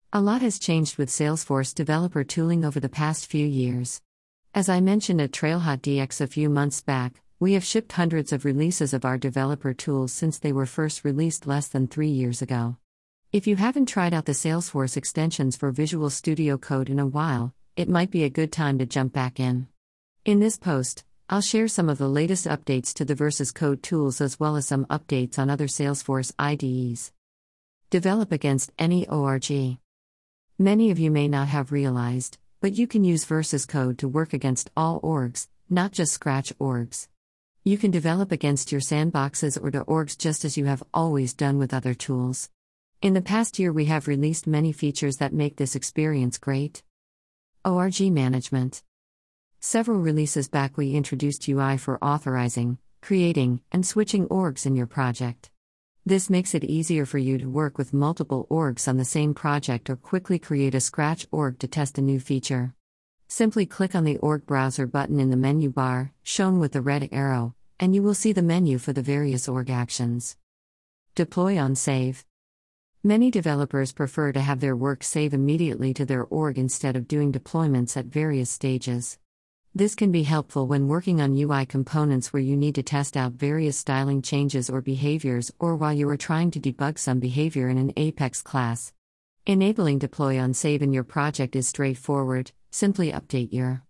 A lot has changed with Salesforce developer tooling over the past few years. As I mentioned at Trailhot DX a few months back, we have shipped hundreds of releases of our developer tools since they were first released less than 3 years ago. If you haven't tried out the Salesforce extensions for Visual Studio Code in a while, it might be a good time to jump back in. In this post, I'll share some of the latest updates to the VS Code tools as well as some updates on other Salesforce IDEs. Develop against any org. Many of you may not have realized, but you can use VS Code to work against all orgs, not just Scratch orgs. You can develop against your sandboxes or to orgs just as you have always done with other tools. In the past year, we have released many features that make this experience great. ORG management. Several releases back, we introduced UI for authorizing, creating, and switching orgs in your project. This makes it easier for you to work with multiple orgs on the same project or quickly create a Scratch org to test a new feature. Simply click on the Org Browser button in the menu bar, shown with the red arrow, and you will see the menu for the various org actions. Deploy on save. Many developers prefer to have their work save immediately to their org instead of doing deployments at various stages. This can be helpful when working on UI components where you need to test out various styling changes or behaviors, or while you are trying to debug some behavior in an Apex class. Enabling deploy on save in your project is straightforward. Simply update your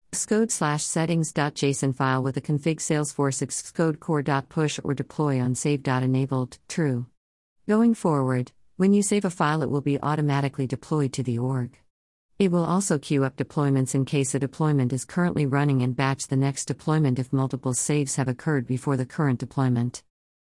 xcode/settings.json file with a config Salesforce xcode core.push or deploy on save.enabled true. Going forward, when you save a file, it will be automatically deployed to the org. It will also queue up deployments in case a deployment is currently running and batch the next deployment if multiple saves have occurred before the current deployment.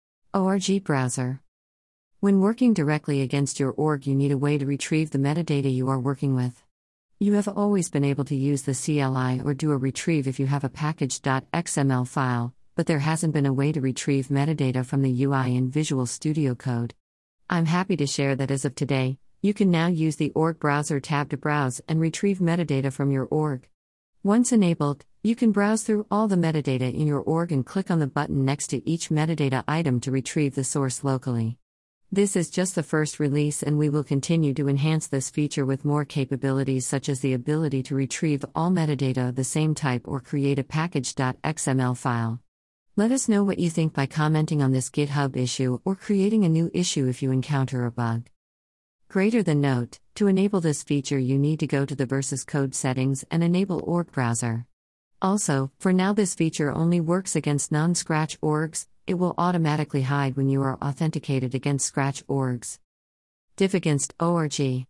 ORG browser. When working directly against your org, you need a way to retrieve the metadata you are working with. You have always been able to use the CLI or do a retrieve if you have a package.xml file, but there hasn't been a way to retrieve metadata from the UI in Visual Studio Code. I'm happy to share that as of today, you can now use the Org Browser tab to browse and retrieve metadata from your org. Once enabled, you can browse through all the metadata in your org and click on the button next to each metadata item to retrieve the source locally. This is just the first release, and we will continue to enhance this feature with more capabilities such as the ability to retrieve all metadata of the same type or create a package.xml file. Let us know what you think by commenting on this GitHub issue or creating a new issue if you encounter a bug. Greater than note, to enable this feature you need to go to the VS Code settings and enable Org Browser. Also, for now this feature only works against non-Scratch orgs. It will automatically hide when you are authenticated against Scratch orgs. Diff against org. It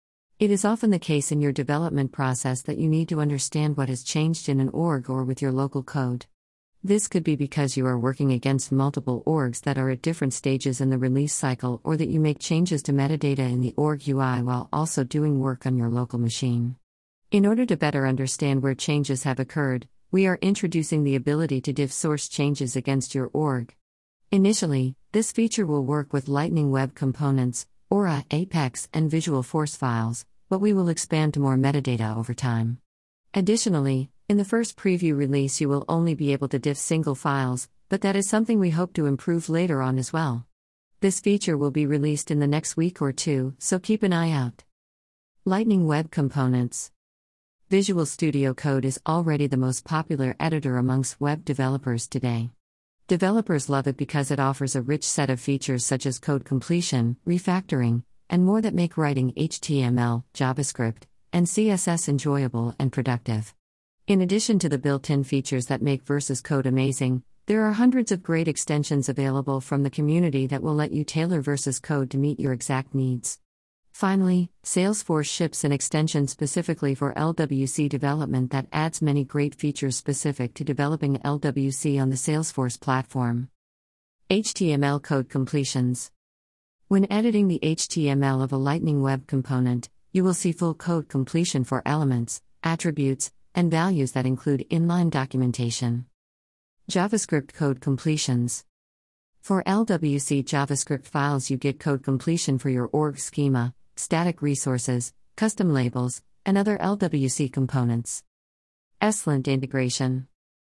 is often the case in your development process that you need to understand what has changed in an org or with your local code. This could be because you are working against multiple orgs that are at different stages in the release cycle, or that you make changes to metadata in the org UI while also doing work on your local machine. In order to better understand where changes have occurred, we are introducing the ability to diff source changes against your org. Initially, this feature will work with Lightning Web Components, Aura, Apex, and Visualforce files, but we will expand to more metadata over time. Additionally, in the first preview release you will only be able to diff single files, but that is something we hope to improve later on as well. This feature will be released in the next week or two, so keep an eye out. Lightning Web Components. Visual Studio Code is already the most popular editor amongst web developers today. Developers love it because it offers a rich set of features such as code completion, refactoring, and more that make writing HTML, JavaScript, and CSS enjoyable and productive. In addition to the built-in features that make VS Code amazing, there are hundreds of great extensions available from the community that will let you tailor VS Code to meet your exact needs. Finally, Salesforce ships an extension specifically for LWC development that adds many great features specific to developing LWC on the Salesforce platform. HTML code completions. When editing the HTML of a Lightning Web Component, you will see full code completion for elements, attributes, and values that include inline documentation. JavaScript code completions. For LWC JavaScript files, you get code completion for your org schema, static resources, custom labels, and other LWC components. ESLint integration.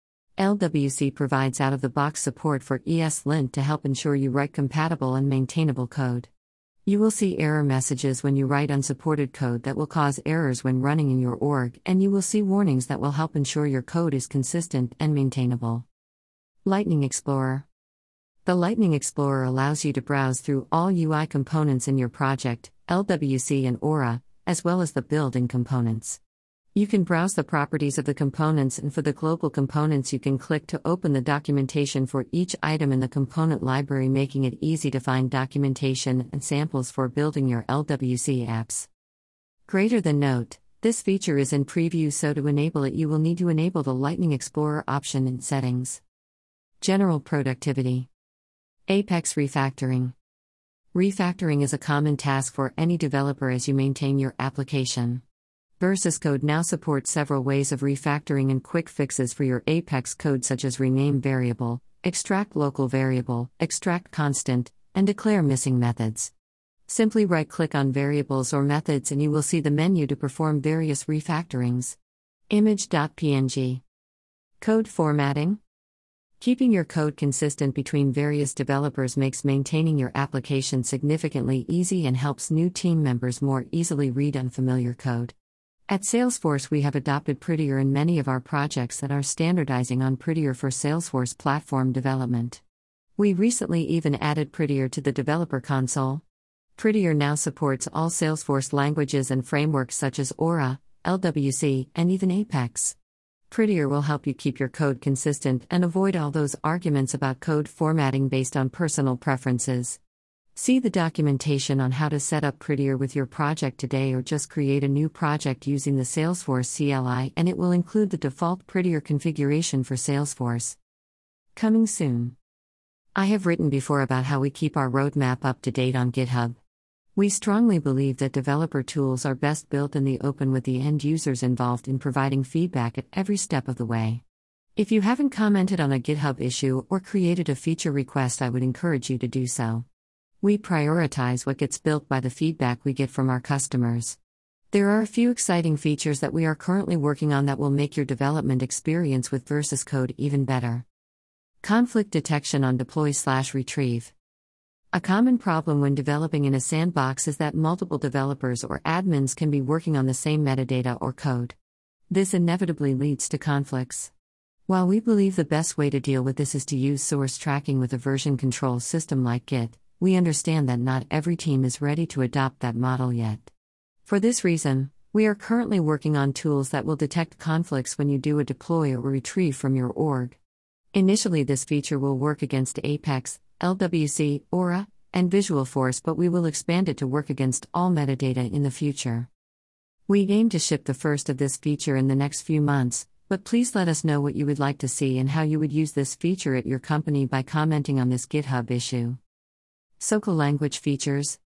LWC provides out-of-the-box support for ESLint to help ensure you write compatible and maintainable code. You will see error messages when you write unsupported code that will cause errors when running in your org, and you will see warnings that will help ensure your code is consistent and maintainable. Lightning Explorer. The Lightning Explorer allows you to browse through all UI components in your project, LWC and Aura, as well as the built-in components. You can browse the properties of the components, and for the global components you can click to open the documentation for each item in the component library, making it easy to find documentation and samples for building your LWC apps. Greater than note, this feature is in preview, so to enable it you will need to enable the Lightning Explorer option in Settings. General Productivity. Apex Refactoring. Refactoring is a common task for any developer as you maintain your application. VersusCode now supports several ways of refactoring and quick fixes for your Apex code, such as rename variable, extract local variable, extract constant, and declare missing methods. Simply right-click on variables or methods and you will see the menu to perform various refactorings. Image.png. Code formatting. Keeping your code consistent between various developers makes maintaining your application significantly easy and helps new team members more easily read unfamiliar code. At Salesforce, we have adopted Prettier in many of our projects and are standardizing on Prettier for Salesforce platform development. We recently even added Prettier to the developer console. Prettier now supports all Salesforce languages and frameworks such as Aura, LWC, and even Apex. Prettier will help you keep your code consistent and avoid all those arguments about code formatting based on personal preferences. See the documentation on how to set up Prettier with your project today, or just create a new project using the Salesforce CLI and it will include the default Prettier configuration for Salesforce. Coming soon. I have written before about how we keep our roadmap up to date on GitHub. We strongly believe that developer tools are best built in the open, with the end users involved in providing feedback at every step of the way. If you haven't commented on a GitHub issue or created a feature request, I would encourage you to do so. We prioritize what gets built by the feedback we get from our customers. There are a few exciting features that we are currently working on that will make your development experience with VersusCode even better. Conflict detection on deploy/retrieve. A common problem when developing in a sandbox is that multiple developers or admins can be working on the same metadata or code. This inevitably leads to conflicts. While we believe the best way to deal with this is to use source tracking with a version control system like Git, we understand that not every team is ready to adopt that model yet. For this reason, we are currently working on tools that will detect conflicts when you do a deploy or retrieve from your org. Initially, this feature will work against Apex, LWC, Aura, and Visualforce, but we will expand it to work against all metadata in the future. We aim to ship the first of this feature in the next few months, but please let us know what you would like to see and how you would use this feature at your company by commenting on this GitHub issue. SOCL language features.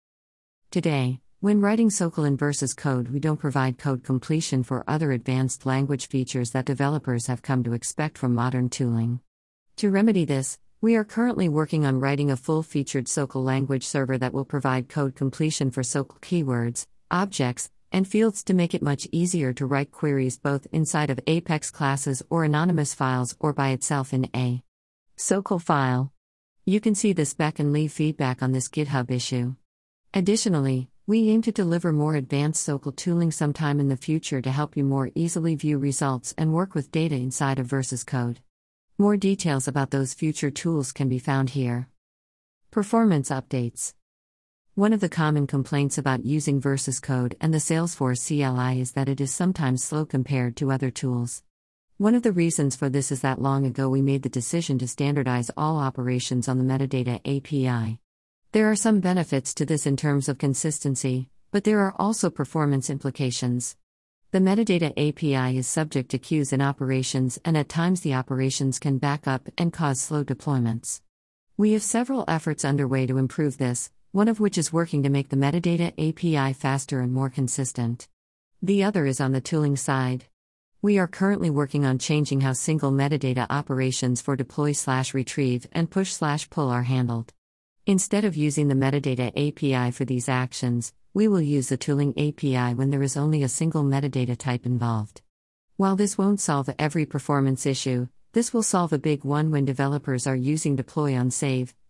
Today, when writing SOCL in VersusCode, we don't provide code completion for other advanced language features that developers have come to expect from modern tooling. To remedy this, we are currently working on writing a full-featured SOCL language server that will provide code completion for SOCL keywords, objects, and fields to make it much easier to write queries both inside of Apex classes or anonymous files or by itself in a SOCL file. You can see the spec and leave feedback on this GitHub issue. Additionally, we aim to deliver more advanced SOCL tooling sometime in the future to help you more easily view results and work with data inside of VersusCode. More details about those future tools can be found here. Performance updates. One of the common complaints about using VersusCode and the Salesforce CLI is that it is sometimes slow compared to other tools. One of the reasons for this is that long ago we made the decision to standardize all operations on the Metadata API. There are some benefits to this in terms of consistency, but there are also performance implications. The Metadata API is subject to queues in operations, and at times the operations can back up and cause slow deployments. We have several efforts underway to improve this, one of which is working to make the Metadata API faster and more consistent. The other is on the tooling side. We are currently working on changing how single metadata operations for deploy/retrieve and push/pull are handled. Instead of using the Metadata API for these actions, we will use the Tooling API when there is only a single metadata type involved. While this won't solve every performance issue, this will solve a big one when developers are using deploy on save,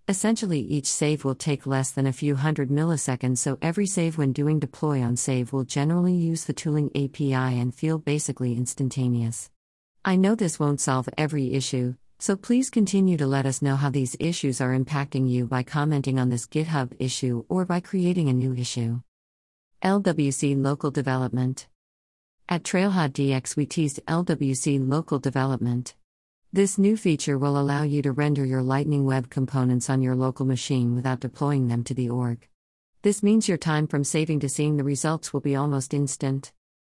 Essentially, each save will take less than a few hundred milliseconds, so every save when doing deploy on save will generally use the tooling API and feel basically instantaneous. I know this won't solve every issue, so please continue to let us know how these issues are impacting you by commenting on this GitHub issue or by creating a new issue. LWC Local Development. At Trailhead DX, we teased LWC Local Development. This new feature will allow you to render your Lightning Web components on your local machine without deploying them to the org. This means your time from saving to seeing the results will be almost instant.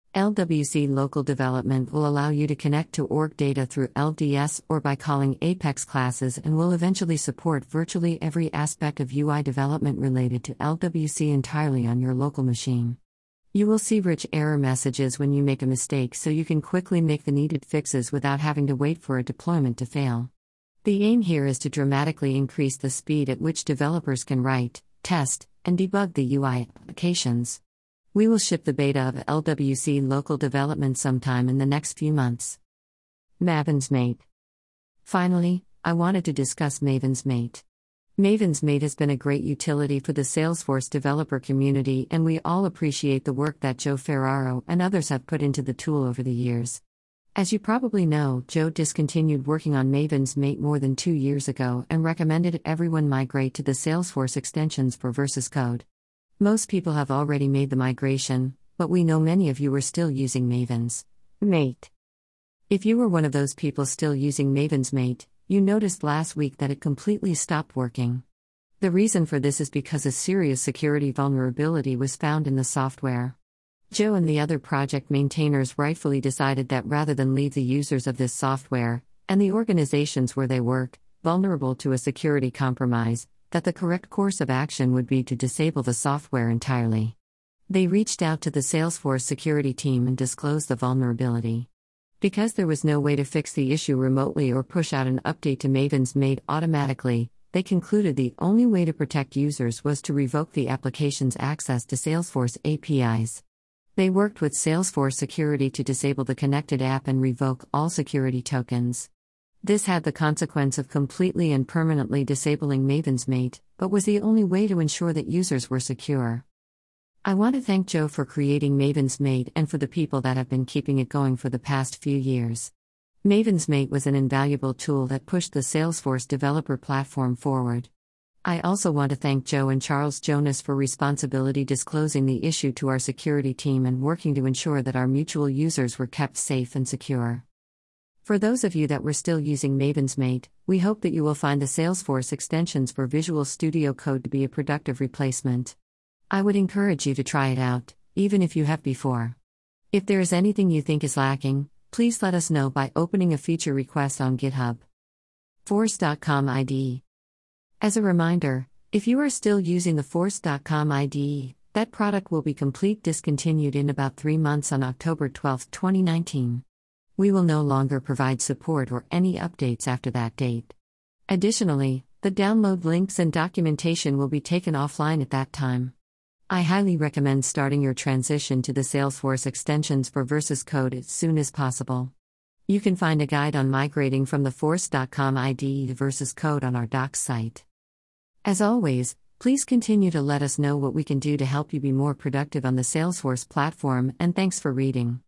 LWC Local Development will allow you to connect to org data through LDS or by calling Apex classes, and will eventually support virtually every aspect of UI development related to LWC entirely on your local machine. You will see rich error messages when you make a mistake, so you can quickly make the needed fixes without having to wait for a deployment to fail. The aim here is to dramatically increase the speed at which developers can write, test, and debug the UI applications. We will ship the beta of LWC Local Development sometime in the next few months. Maven's Mate. Finally, I wanted to discuss Maven's Mate. Maven's Mate has been a great utility for the Salesforce developer community, and we all appreciate the work that Joe Ferraro and others have put into the tool over the years. As you probably know, Joe discontinued working on Maven's Mate more than 2 years ago and recommended everyone migrate to the Salesforce extensions for Versus Code. Most people have already made the migration, but we know many of you are still using Maven's Mate. If you were one of those people still using Maven's Mate, you noticed last week that it completely stopped working. The reason for this is because a serious security vulnerability was found in the software. Joe and the other project maintainers rightfully decided that rather than leave the users of this software, and the organizations where they work, vulnerable to a security compromise, that the correct course of action would be to disable the software entirely. They reached out to the Salesforce security team and disclosed the vulnerability. Because there was no way to fix the issue remotely or push out an update to Maven's Mate automatically, they concluded the only way to protect users was to revoke the application's access to Salesforce APIs. They worked with Salesforce Security to disable the connected app and revoke all security tokens. This had the consequence of completely and permanently disabling Maven's Mate, but was the only way to ensure that users were secure. I want to thank Joe for creating Maven's Mate and for the people that have been keeping it going for the past few years. Maven's Mate was an invaluable tool that pushed the Salesforce developer platform forward. I also want to thank Joe and Charles Jonas for responsibility disclosing the issue to our security team and working to ensure that our mutual users were kept safe and secure. For those of you that were still using Maven's Mate, we hope that you will find the Salesforce extensions for Visual Studio Code to be a productive replacement. I would encourage you to try it out, even if you have before. If there is anything you think is lacking, please let us know by opening a feature request on GitHub. Force.com IDE. As a reminder, if you are still using the Force.com IDE, that product will be complete discontinued in about 3 months on October 12, 2019. We will no longer provide support or any updates after that date. Additionally, the download links and documentation will be taken offline at that time. I highly recommend starting your transition to the Salesforce extensions for Versus Code as soon as possible. You can find a guide on migrating from the Force.com IDE to Versus Code on our docs site. As always, please continue to let us know what we can do to help you be more productive on the Salesforce platform, and thanks for reading.